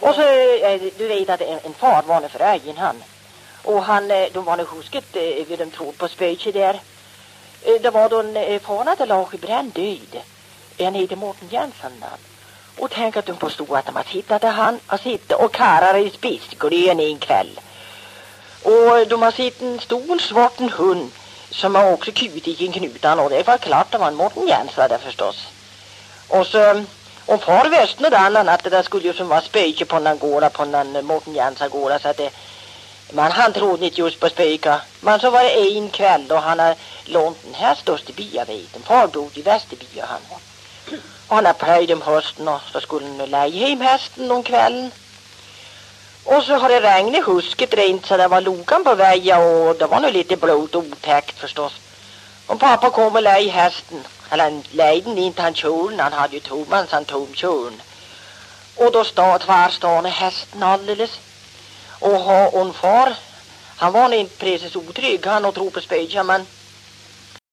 Och så, du vet att en far var för ögen han. Och de var nu husket vid de trodde på spöket där. Det var då en far hade lag i bränddöjd. En heter Mårten Jensen. Och tänk att de påstod att de hade hittat han och sitta och karrar i spisglön en kväll. Och de har sett en stor svarten hund som har också kutit i knutan. Och det var klart det var en Mårten Jensen där förstås. Och så... Och far västern och den att det där skulle ju som var spöke på den gårda, på den Mårten Jensen gårda, så att det, han trodde inte just på spöka. Men så var det en kväll då han har lånt den här största byaveten. Far bodde i Västerby och han. Och han har plöjt om hösten och så skulle han lägga hem hästen om kvällen. Och så har det regnat husket rent så det var lokan på vägen och det var nog lite blod och otäckt förstås. Och pappa kom och lägga hästen. Eller han lejde inte han kjolen, han hade ju tomans han tom kjolen. Och då tvärstående hästen alldeles. Och far, han var inte precis otrygg, han och tro på spöken, men